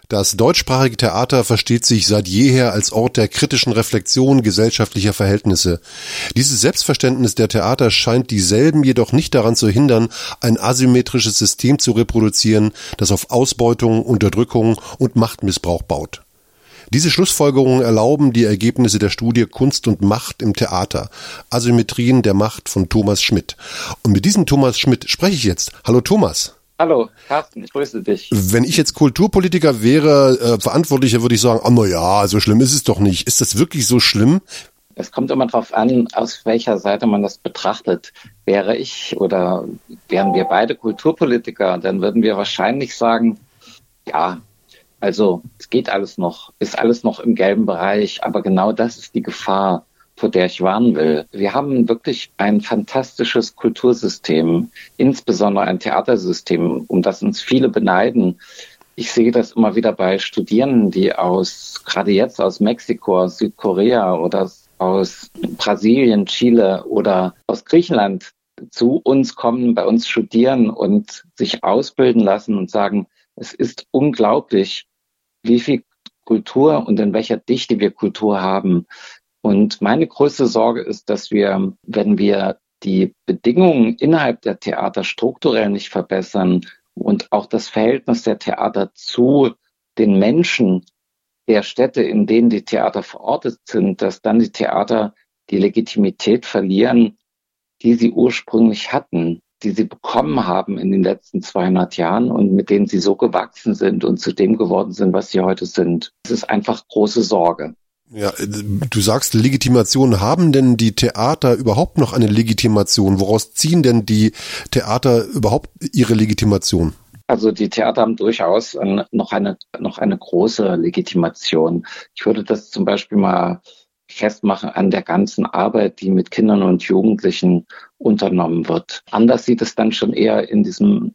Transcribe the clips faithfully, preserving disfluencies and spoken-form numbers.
Das deutschsprachige Theater versteht sich seit jeher als Ort der kritischen Reflexion gesellschaftlicher Verhältnisse. Dieses Selbstverständnis der Theater scheint dieselben jedoch nicht daran zu hindern, ein asymmetrisches System zu reproduzieren, das auf Ausbeutung, Unterdrückung und Machtmissbrauch baut. Diese Schlussfolgerungen erlauben die Ergebnisse der Studie Kunst und Macht im Theater, Asymmetrien der Macht von Thomas Schmidt. Und mit diesem Thomas Schmidt spreche ich jetzt. Hallo Thomas. Hallo, Carsten, ich grüße dich. Wenn ich jetzt Kulturpolitiker wäre, äh, Verantwortlicher, würde ich sagen, oh, na ja, so schlimm ist es doch nicht. Ist das wirklich so schlimm? Es kommt immer darauf an, aus welcher Seite man das betrachtet. Wäre ich oder wären wir beide Kulturpolitiker, dann würden wir wahrscheinlich sagen, ja, also es geht alles noch, ist alles noch im gelben Bereich, aber genau das ist die Gefahr, vor der ich warnen will. Wir haben wirklich ein fantastisches Kultursystem, insbesondere ein Theatersystem, um das uns viele beneiden. Ich sehe das immer wieder bei Studierenden, die aus, gerade jetzt aus Mexiko, aus Südkorea oder aus Brasilien, Chile oder aus Griechenland zu uns kommen, bei uns studieren und sich ausbilden lassen und sagen, es ist unglaublich, wie viel Kultur und in welcher Dichte wir Kultur haben. Und meine größte Sorge ist, dass wir, wenn wir die Bedingungen innerhalb der Theater strukturell nicht verbessern und auch das Verhältnis der Theater zu den Menschen der Städte, in denen die Theater verortet sind, dass dann die Theater die Legitimität verlieren, die sie ursprünglich hatten, die sie bekommen haben in den letzten zweihundert Jahren und mit denen sie so gewachsen sind und zu dem geworden sind, was sie heute sind. Das ist einfach große Sorge. Ja, du sagst Legitimation. Haben denn die Theater überhaupt noch eine Legitimation? Woraus ziehen denn die Theater überhaupt ihre Legitimation? Also die Theater haben durchaus noch eine, noch eine große Legitimation. Ich würde das zum Beispiel mal festmachen an der ganzen Arbeit, die mit Kindern und Jugendlichen unternommen wird. Anders sieht es dann schon eher in diesem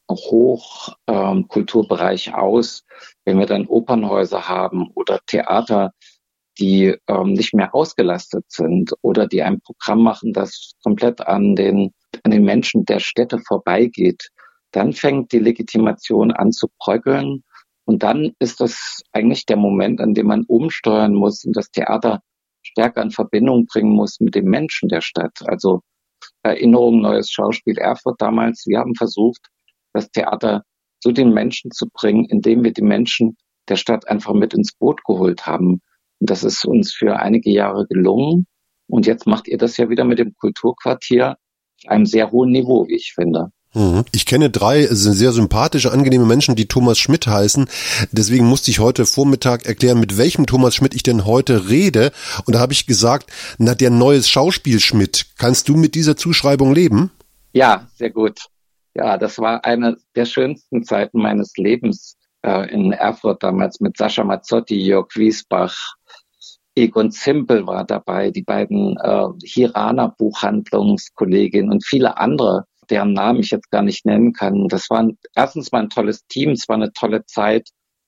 Hochkulturbereich ähm, aus, wenn wir dann Opernhäuser haben oder Theater, die ähm, nicht mehr ausgelastet sind oder die ein Programm machen, das komplett an den, an den Menschen der Städte vorbeigeht. Dann fängt die Legitimation an zu bröckeln und dann ist das eigentlich der Moment, an dem man umsteuern muss und das Theater stärker in Verbindung bringen muss mit dem Menschen der Stadt. Also Erinnerung, Neues Schauspiel Erfurt damals. Wir haben versucht, das Theater zu den Menschen zu bringen, indem wir die Menschen der Stadt einfach mit ins Boot geholt haben. Und das ist uns für einige Jahre gelungen. Und jetzt macht ihr das ja wieder mit dem Kulturquartier auf einem sehr hohen Niveau, wie ich finde. Ich kenne drei sehr sympathische, angenehme Menschen, die Thomas Schmidt heißen. Deswegen musste ich heute Vormittag erklären, mit welchem Thomas Schmidt ich denn heute rede. Und da habe ich gesagt, na, der Neues Schauspiel Schmidt. Kannst du mit dieser Zuschreibung leben? Ja, sehr gut. Ja, das war eine der schönsten Zeiten meines Lebens äh, in Erfurt damals mit Sascha Mazzotti, Jörg Wiesbach, Egon Zimpel war dabei, die beiden äh, Hiraner Buchhandlungskolleginnen und viele andere, deren Namen ich jetzt gar nicht nennen kann. Das war ein, erstens mal ein tolles Team, es war eine tolle Zeit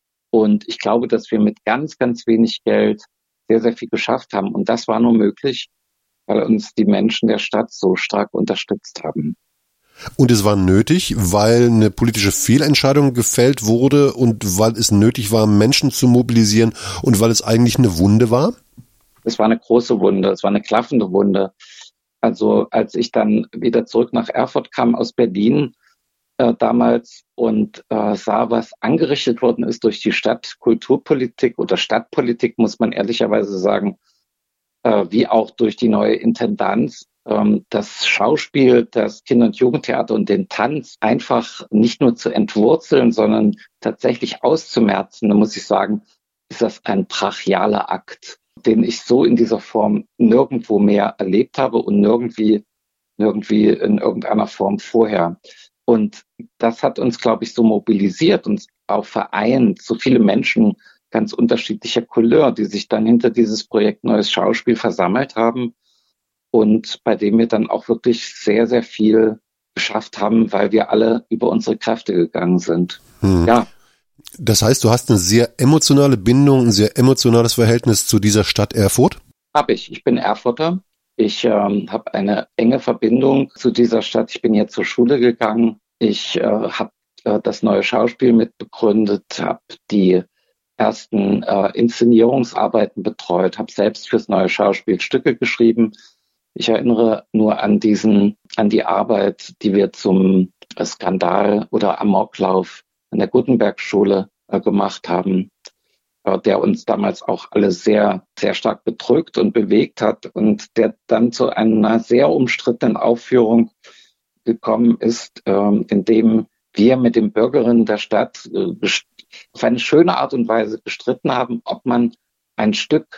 und ich glaube, dass wir mit ganz, ganz wenig Geld sehr, sehr viel geschafft haben und das war nur möglich, weil uns die Menschen der Stadt so stark unterstützt haben. Und es war nötig, weil eine politische Fehlentscheidung gefällt wurde und weil es nötig war, Menschen zu mobilisieren und weil es eigentlich eine Wunde war? Es war eine große Wunde, es war eine klaffende Wunde. Also als ich dann wieder zurück nach Erfurt kam aus Berlin äh, damals und äh, sah, was angerichtet worden ist durch die Stadtkulturpolitik oder Stadtpolitik, muss man ehrlicherweise sagen, äh, wie auch durch die neue Intendanz, ähm, das Schauspiel, das Kinder- und Jugendtheater und den Tanz einfach nicht nur zu entwurzeln, sondern tatsächlich auszumerzen, da muss ich sagen, ist das ein brachialer Akt, den ich so in dieser Form nirgendwo mehr erlebt habe und nirgendwie, nirgendwie in irgendeiner Form vorher. Und das hat uns, glaube ich, so mobilisiert und auch vereint, so viele Menschen ganz unterschiedlicher Couleur, die sich dann hinter dieses Projekt Neues Schauspiel versammelt haben und bei dem wir dann auch wirklich sehr, sehr viel geschafft haben, weil wir alle über unsere Kräfte gegangen sind. Hm. Ja. Das heißt, du hast eine sehr emotionale Bindung, ein sehr emotionales Verhältnis zu dieser Stadt Erfurt? Hab ich. Ich bin Erfurter. Ich ähm, habe eine enge Verbindung zu dieser Stadt. Ich bin hier zur Schule gegangen. Ich äh, habe äh, das neue Schauspiel mitbegründet, habe die ersten äh, Inszenierungsarbeiten betreut, habe selbst fürs Neue Schauspiel Stücke geschrieben. Ich erinnere nur an diesen, an die Arbeit, die wir zum Skandal oder Amoklauf an der Gutenberg-Schule äh, gemacht haben, äh, der uns damals auch alle sehr, sehr stark bedrückt und bewegt hat und der dann zu einer sehr umstrittenen Aufführung gekommen ist, äh, in dem wir mit den Bürgerinnen der Stadt äh, auf eine schöne Art und Weise gestritten haben, ob man ein Stück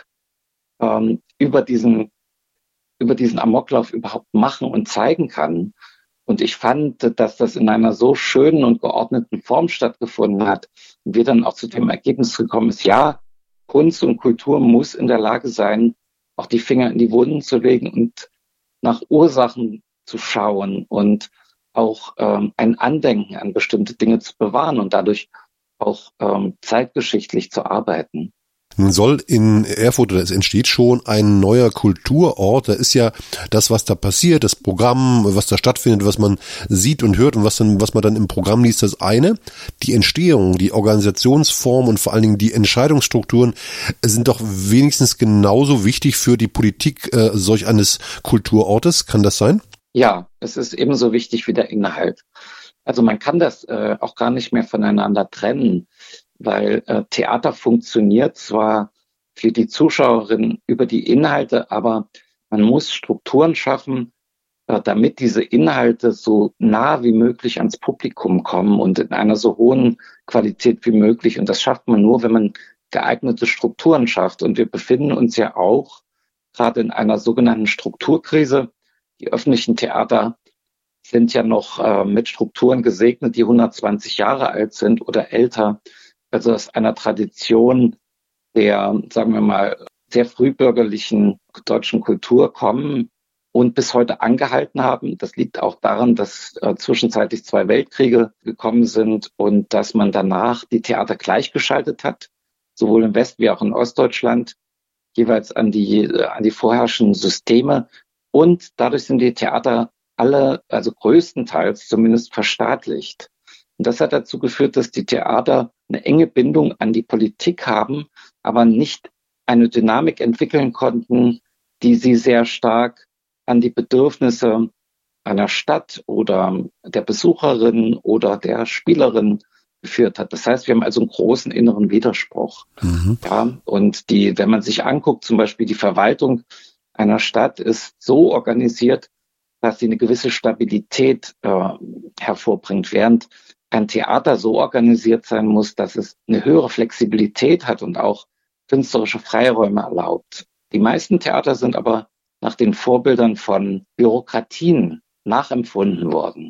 ähm, über diesen über diesen Amoklauf überhaupt machen und zeigen kann. Und ich fand, dass das in einer so schönen und geordneten Form stattgefunden hat und wir dann auch zu dem Ergebnis gekommen ist, ja, Kunst und Kultur muss in der Lage sein, auch die Finger in die Wunden zu legen und nach Ursachen zu schauen und auch ähm, ein Andenken an bestimmte Dinge zu bewahren und dadurch auch ähm, zeitgeschichtlich zu arbeiten. Nun soll in Erfurt, oder es entsteht schon ein neuer Kulturort. Da ist ja das, was da passiert, das Programm, was da stattfindet, was man sieht und hört und was dann, was man dann im Programm liest, das eine. Die Entstehung, die Organisationsform und vor allen Dingen die Entscheidungsstrukturen sind doch wenigstens genauso wichtig für die Politik äh, solch eines Kulturortes. Kann das sein? Ja, es ist ebenso wichtig wie der Inhalt. Also man kann das äh, auch gar nicht mehr voneinander trennen, weil äh, Theater funktioniert zwar für die Zuschauerinnen über die Inhalte, aber man muss Strukturen schaffen, äh, damit diese Inhalte so nah wie möglich ans Publikum kommen und in einer so hohen Qualität wie möglich. Und das schafft man nur, wenn man geeignete Strukturen schafft. Und wir befinden uns ja auch gerade in einer sogenannten Strukturkrise. Die öffentlichen Theater sind ja noch äh, mit Strukturen gesegnet, die hundertzwanzig Jahre alt sind oder älter. Also aus einer Tradition der, sagen wir mal, sehr frühbürgerlichen deutschen Kultur kommen und bis heute angehalten haben. Das liegt auch daran, dass äh, zwischenzeitlich zwei Weltkriege gekommen sind und dass man danach die Theater gleichgeschaltet hat, sowohl in West- wie auch in Ostdeutschland, jeweils an die, äh, an die vorherrschenden Systeme. Und dadurch sind die Theater alle, also größtenteils zumindest, verstaatlicht. Und das hat dazu geführt, dass die Theater eine enge Bindung an die Politik haben, aber nicht eine Dynamik entwickeln konnten, die sie sehr stark an die Bedürfnisse einer Stadt oder der Besucherin oder der Spielerin geführt hat. Das heißt, wir haben also einen großen inneren Widerspruch. Mhm. Ja, und die, wenn man sich anguckt, zum Beispiel die Verwaltung einer Stadt ist so organisiert, dass sie eine gewisse Stabilität äh, hervorbringt, während ein Theater so organisiert sein muss, dass es eine höhere Flexibilität hat und auch künstlerische Freiräume erlaubt. Die meisten Theater sind aber nach den Vorbildern von Bürokratien nachempfunden worden.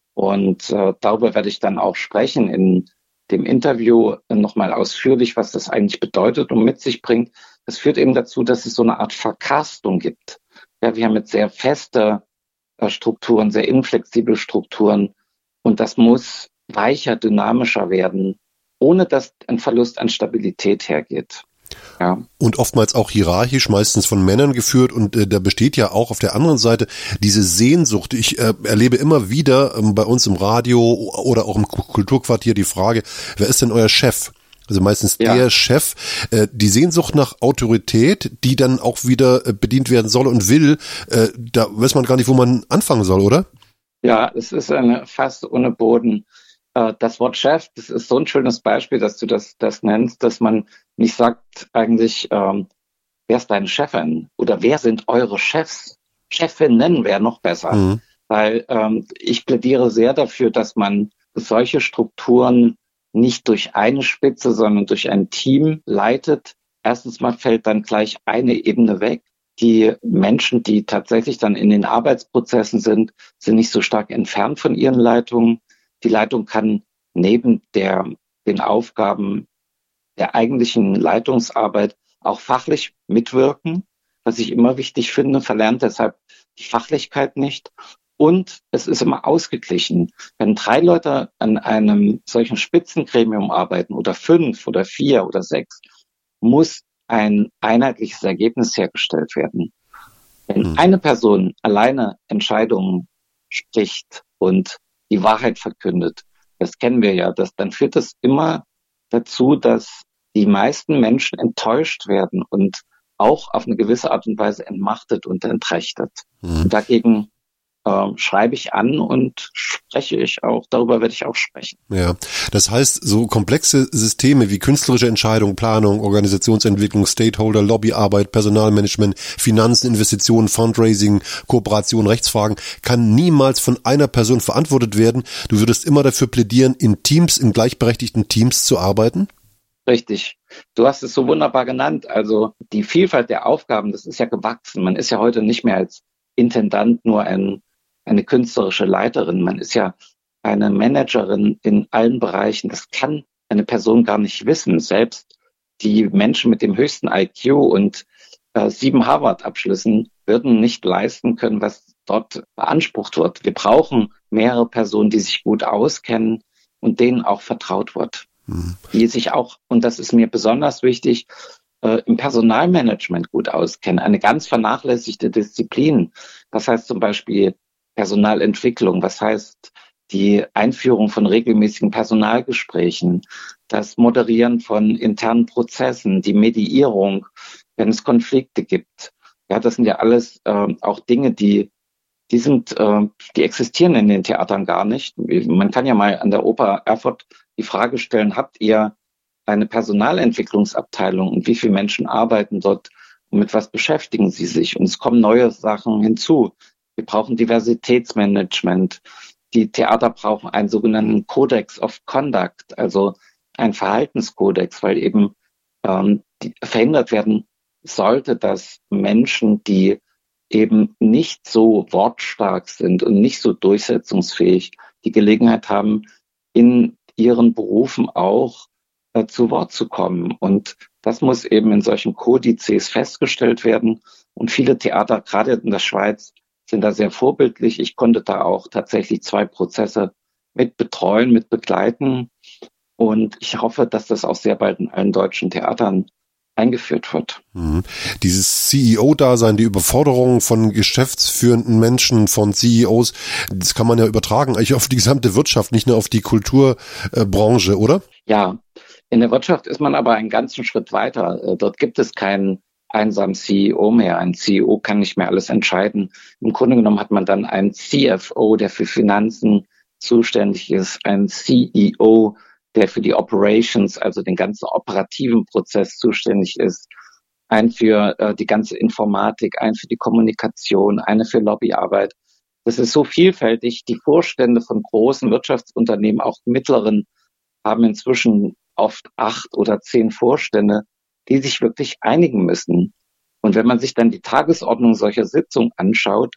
Und äh, darüber werde ich dann auch sprechen in dem Interview nochmal ausführlich, was das eigentlich bedeutet und mit sich bringt. Das führt eben dazu, dass es so eine Art Verkastung gibt. Ja, wir haben jetzt sehr feste äh, Strukturen, sehr inflexible Strukturen und das muss weicher, dynamischer werden, ohne dass ein Verlust an Stabilität hergeht. Ja. Und oftmals auch hierarchisch, meistens von Männern geführt. Und äh, da besteht ja auch auf der anderen Seite diese Sehnsucht. Ich äh, erlebe immer wieder ähm, bei uns im Radio oder auch im Kulturquartier die Frage, wer ist denn euer Chef? Also meistens ja. der Chef. Äh, die Sehnsucht nach Autorität, die dann auch wieder äh, bedient werden soll und will, äh, da weiß man gar nicht, wo man anfangen soll, oder? Ja, es ist eine fast ohne Boden. Das Wort Chef, das ist so ein schönes Beispiel, dass du das, das nennst, dass man nicht sagt eigentlich, ähm, wer ist deine Chefin oder wer sind eure Chefs? Chefinnen wäre noch besser, mhm. weil ähm, ich plädiere sehr dafür, dass man solche Strukturen nicht durch eine Spitze, sondern durch ein Team leitet. Erstens mal fällt dann gleich eine Ebene weg. Die Menschen, die tatsächlich dann in den Arbeitsprozessen sind, sind nicht so stark entfernt von ihren Leitungen. Die Leitung kann neben der, den Aufgaben der eigentlichen Leitungsarbeit auch fachlich mitwirken, was ich immer wichtig finde, verlernt deshalb die Fachlichkeit nicht. Und es ist immer ausgeglichen. Wenn drei Leute an einem solchen Spitzengremium arbeiten oder fünf oder vier oder sechs, muss ein einheitliches Ergebnis hergestellt werden. Wenn hm. eine Person alleine Entscheidungen spricht und die Wahrheit verkündet, das kennen wir ja, das, dann führt das immer dazu, dass die meisten Menschen enttäuscht werden und auch auf eine gewisse Art und Weise entmachtet und entrechtet. Mhm. Und dagegen äh, schreibe ich an und spreche ich auch, darüber werde ich auch sprechen. Ja, das heißt, so komplexe Systeme wie künstlerische Entscheidung, Planung, Organisationsentwicklung, Stakeholder, Lobbyarbeit, Personalmanagement, Finanzen, Investitionen, Fundraising, Kooperation, Rechtsfragen, kann niemals von einer Person verantwortet werden. Du würdest immer dafür plädieren, in Teams, in gleichberechtigten Teams zu arbeiten? Richtig. Du hast es so wunderbar genannt. Also die Vielfalt der Aufgaben, das ist ja gewachsen. Man ist ja heute nicht mehr als Intendant nur ein, eine künstlerische Leiterin. Man ist ja eine Managerin in allen Bereichen. Das kann eine Person gar nicht wissen. Selbst die Menschen mit dem höchsten I Q und äh, sieben Harvard-Abschlüssen würden nicht leisten können, was dort beansprucht wird. Wir brauchen mehrere Personen, die sich gut auskennen und denen auch vertraut wird. Die sich auch, und das ist mir besonders wichtig, äh, im Personalmanagement gut auskennen. Eine ganz vernachlässigte Disziplin. Das heißt zum Beispiel Personalentwicklung. Was heißt die Einführung von regelmäßigen Personalgesprächen, das Moderieren von internen Prozessen, die Mediierung, wenn es Konflikte gibt. Ja, das sind ja alles äh, auch Dinge, die Die sind, äh, die existieren in den Theatern gar nicht. Man kann ja mal an der Oper Erfurt die Frage stellen, habt ihr eine Personalentwicklungsabteilung und wie viele Menschen arbeiten dort und mit was beschäftigen sie sich? Und es kommen neue Sachen hinzu. Wir brauchen Diversitätsmanagement. Die Theater brauchen einen sogenannten Codex of Conduct, also einen Verhaltenskodex, weil eben ähm, die, verhindert werden sollte, dass Menschen, die eben nicht so wortstark sind und nicht so durchsetzungsfähig, die Gelegenheit haben, in ihren Berufen auch äh, zu Wort zu kommen. Und das muss eben in solchen Kodizes festgestellt werden. Und viele Theater, gerade in der Schweiz, sind da sehr vorbildlich. Ich konnte da auch tatsächlich zwei Prozesse mit betreuen, mit begleiten. Und ich hoffe, dass das auch sehr bald in allen deutschen Theatern eingeführt wird. Mhm. Dieses C E O-Dasein, die Überforderung von geschäftsführenden Menschen, von C E Os, das kann man ja übertragen eigentlich auf die gesamte Wirtschaft, nicht nur auf die Kulturbranche, äh, oder? Ja, in der Wirtschaft ist man aber einen ganzen Schritt weiter. Äh, dort gibt es keinen einsamen C E O mehr. Ein C E O kann nicht mehr alles entscheiden. Im Grunde genommen hat man dann einen C F O, der für Finanzen zuständig ist, einen C E O, der für die Operations, also den ganzen operativen Prozess zuständig ist, ein für äh, die ganze Informatik, ein für die Kommunikation, eine für Lobbyarbeit. Das ist so vielfältig. Die Vorstände von großen Wirtschaftsunternehmen, auch mittleren, haben inzwischen oft acht oder zehn Vorstände, die sich wirklich einigen müssen. Und wenn man sich dann die Tagesordnung solcher Sitzungen anschaut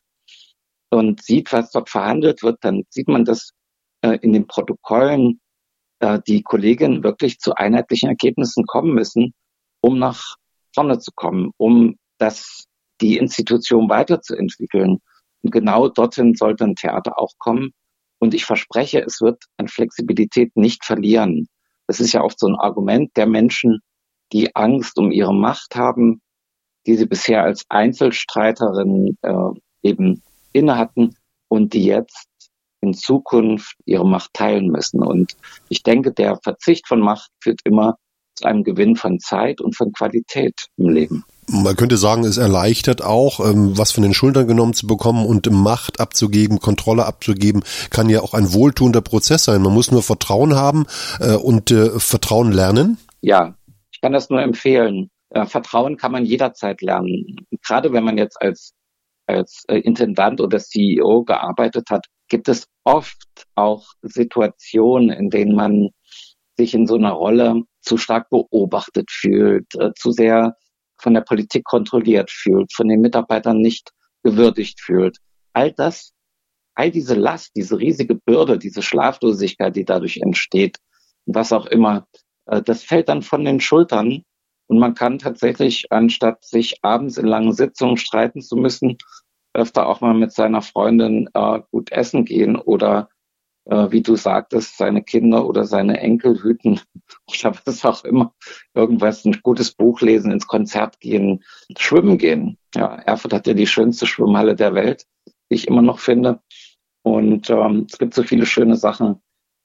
und sieht, was dort verhandelt wird, dann sieht man das äh, in den Protokollen, die Kolleginnen wirklich zu einheitlichen Ergebnissen kommen müssen, um nach vorne zu kommen, um das, die Institution weiterzuentwickeln. Und genau dorthin sollte ein Theater auch kommen. Und ich verspreche, es wird an Flexibilität nicht verlieren. Das ist ja oft so ein Argument der Menschen, die Angst um ihre Macht haben, die sie bisher als Einzelstreiterin äh, eben inne hatten und die jetzt in Zukunft ihre Macht teilen müssen. Und ich denke, der Verzicht von Macht führt immer zu einem Gewinn von Zeit und von Qualität im Leben. Man könnte sagen, es erleichtert auch, was von den Schultern genommen zu bekommen und Macht abzugeben, Kontrolle abzugeben, kann ja auch ein wohltuender Prozess sein. Man muss nur Vertrauen haben und Vertrauen lernen. Ja, ich kann das nur empfehlen. Vertrauen kann man jederzeit lernen. Gerade wenn man jetzt als als Intendant oder C E O gearbeitet hat, gibt es oft auch Situationen, in denen man sich in so einer Rolle zu stark beobachtet fühlt, äh, zu sehr von der Politik kontrolliert fühlt, von den Mitarbeitern nicht gewürdigt fühlt. All das, all diese Last, diese riesige Bürde, diese Schlaflosigkeit, die dadurch entsteht, was auch immer, äh, das fällt dann von den Schultern. Und man kann tatsächlich, anstatt sich abends in langen Sitzungen streiten zu müssen, öfter auch mal mit seiner Freundin äh, gut essen gehen oder, äh, wie du sagtest, seine Kinder oder seine Enkel hüten oder was auch immer. Irgendwas, ein gutes Buch lesen, ins Konzert gehen, schwimmen gehen. Ja, Erfurt hat ja die schönste Schwimmhalle der Welt, die ich immer noch finde. Und ähm, es gibt so viele schöne Sachen,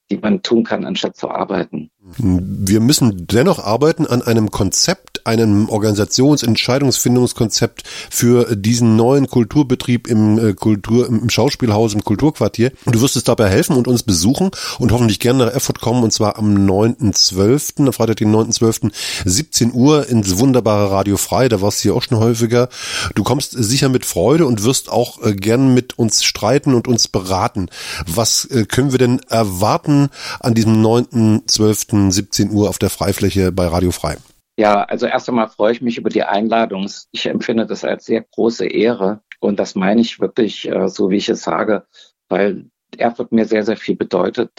die man tun kann, anstatt zu arbeiten. Wir müssen dennoch arbeiten an einem Konzept, einem Organisations-, Entscheidungsfindungskonzept für diesen neuen Kulturbetrieb im Kultur, im Schauspielhaus, im Kulturquartier. Und du wirst uns dabei helfen und uns besuchen und hoffentlich gerne nach Erfurt kommen, und zwar am neunten zwölften, am Freitag, den neunten zwölften, siebzehn Uhr ins wunderbare Radio Frei. Da warst du hier auch schon häufiger. Du kommst sicher mit Freude und wirst auch gern mit uns streiten und uns beraten. Was können wir denn erwarten an diesem neunten zwölften siebzehn Uhr auf der Freifläche bei Radio Frei? Ja, also erst einmal freue ich mich über die Einladung. Ich empfinde das als sehr große Ehre und das meine ich wirklich, so wie ich es sage, weil Erfurt mir sehr, sehr viel bedeutet.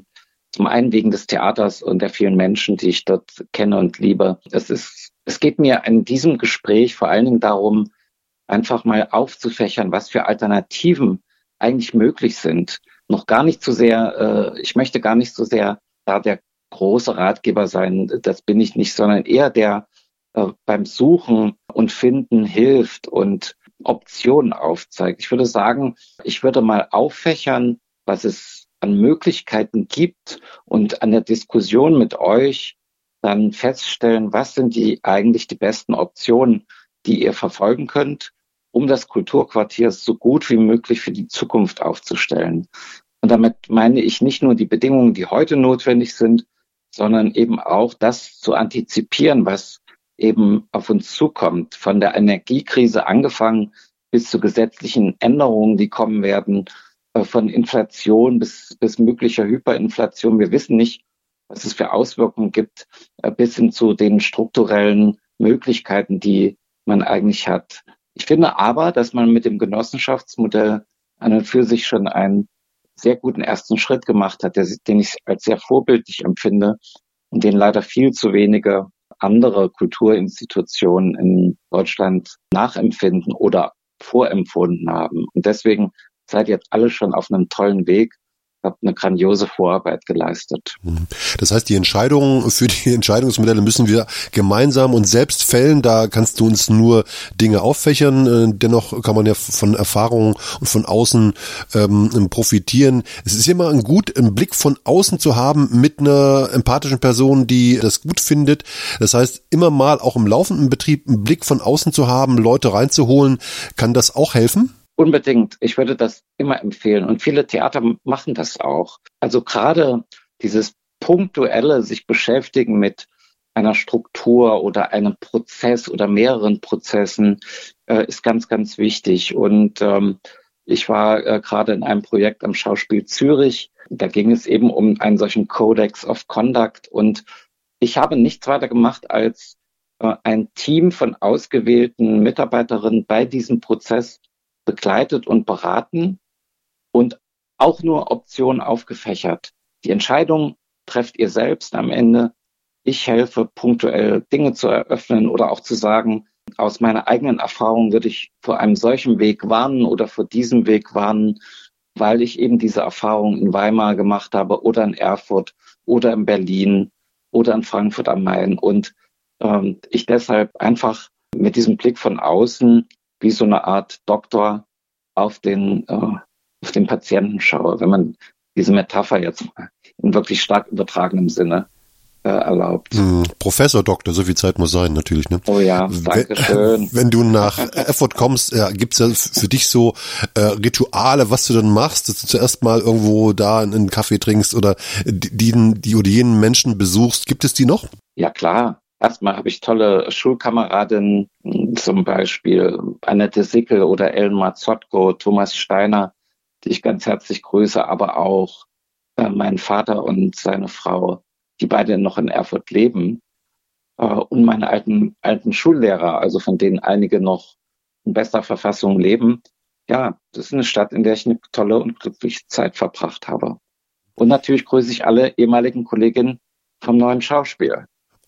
Zum einen wegen des Theaters und der vielen Menschen, die ich dort kenne und liebe. Es ist, es geht mir in diesem Gespräch vor allen Dingen darum, einfach mal aufzufächern, was für Alternativen eigentlich möglich sind. Noch gar nicht so sehr, ich möchte gar nicht so sehr da der große Ratgeber sein, das bin ich nicht, sondern eher der äh, beim Suchen und Finden hilft und Optionen aufzeigt. Ich würde sagen, ich würde mal auffächern, was es an Möglichkeiten gibt und an der Diskussion mit euch dann feststellen, was sind die eigentlich die besten Optionen, die ihr verfolgen könnt, um das Kulturquartier so gut wie möglich für die Zukunft aufzustellen. Und damit meine ich nicht nur die Bedingungen, die heute notwendig sind, sondern eben auch das zu antizipieren, was eben auf uns zukommt, von der Energiekrise angefangen bis zu gesetzlichen Änderungen, die kommen werden, von Inflation bis, bis möglicher Hyperinflation. Wir wissen nicht, was es für Auswirkungen gibt, bis hin zu den strukturellen Möglichkeiten, die man eigentlich hat. Ich finde aber, dass man mit dem Genossenschaftsmodell an und für sich schon einen sehr guten ersten Schritt gemacht hat, der, den ich als sehr vorbildlich empfinde und den leider viel zu wenige andere Kulturinstitutionen in Deutschland nachempfinden oder vorempfunden haben. Und deswegen seid ihr jetzt alle schon auf einem tollen Weg, habt eine grandiose Vorarbeit geleistet. Das heißt, die Entscheidungen für die Entscheidungsmodelle müssen wir gemeinsam und selbst fällen. Da kannst du uns nur Dinge auffächern. Dennoch kann man ja von Erfahrungen und von außen ähm, profitieren. Es ist immer gut, einen Blick von außen zu haben mit einer empathischen Person, die das gut findet. Das heißt, immer mal auch im laufenden Betrieb einen Blick von außen zu haben, Leute reinzuholen. Kann das auch helfen? Unbedingt. Ich würde das immer empfehlen. Und viele Theater machen das auch. Also gerade dieses punktuelle sich beschäftigen mit einer Struktur oder einem Prozess oder mehreren Prozessen äh, ist ganz, ganz wichtig. Und ähm, ich war äh, gerade in einem Projekt am Schauspiel Zürich. Da ging es eben um einen solchen Codex of Conduct. Und ich habe nichts weiter gemacht, als äh, ein Team von ausgewählten Mitarbeiterinnen bei diesem Prozess begleitet und beraten und auch nur Optionen aufgefächert. Die Entscheidung trefft ihr selbst am Ende. Ich helfe punktuell Dinge zu eröffnen oder auch zu sagen, aus meiner eigenen Erfahrung würde ich vor einem solchen Weg warnen oder vor diesem Weg warnen, weil ich eben diese Erfahrung in Weimar gemacht habe oder in Erfurt oder in Berlin oder in Frankfurt am Main und ähm, ich deshalb einfach mit diesem Blick von außen wie so eine Art Doktor auf den, äh, auf den Patienten schaue, wenn man diese Metapher jetzt in wirklich stark übertragenem Sinne äh, erlaubt. Mm, Professor Doktor, so viel Zeit muss sein, natürlich. Ne? Oh ja, danke schön. Wenn, wenn du nach Erfurt kommst, ja, gibt's ja für dich so äh, Rituale, was du dann machst, dass du zuerst mal irgendwo da einen Kaffee trinkst oder die, die oder jenen Menschen besuchst. Gibt es die noch? Ja, klar. Erstmal habe ich tolle Schulkameradinnen, zum Beispiel Annette Sickel oder Ellen Marzotko, Thomas Steiner, die ich ganz herzlich grüße, aber auch äh, meinen Vater und seine Frau, die beide noch in Erfurt leben, äh, und meine alten alten Schullehrer, also von denen einige noch in bester Verfassung leben. Ja, das ist eine Stadt, in der ich eine tolle und glückliche Zeit verbracht habe. Und natürlich grüße ich alle ehemaligen Kolleginnen vom Neuen Schauspiel.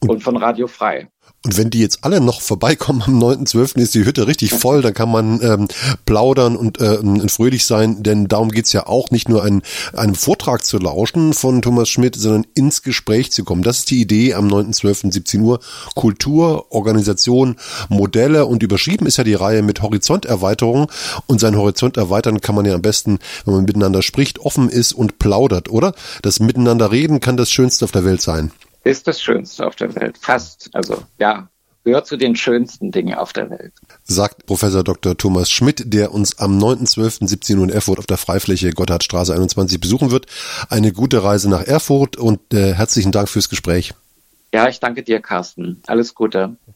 und von Radio Frei. Und wenn die jetzt alle noch vorbeikommen am neunten zwölften ist die Hütte richtig voll, dann kann man ähm, plaudern und ähm, fröhlich sein, denn darum geht's ja auch, nicht nur einen, einem Vortrag zu lauschen von Thomas Schmidt, sondern ins Gespräch zu kommen. Das ist die Idee am neunten zwölften siebzehn Uhr. Kultur, Organisation, Modelle und überschrieben ist ja die Reihe mit Horizonterweiterung und seinen Horizont erweitern kann man ja am besten, wenn man miteinander spricht, offen ist und plaudert, oder? Das Miteinander reden kann das Schönste auf der Welt sein. Ist das Schönste auf der Welt. Fast. Also, ja, gehört zu den schönsten Dingen auf der Welt. Sagt Professor Doktor Thomas Schmidt, der uns am neunten zwölften siebzehn Uhr in Erfurt auf der Freifläche Gotthardstraße einundzwanzig besuchen wird. Eine gute Reise nach Erfurt und äh, herzlichen Dank fürs Gespräch. Ja, ich danke dir, Carsten. Alles Gute.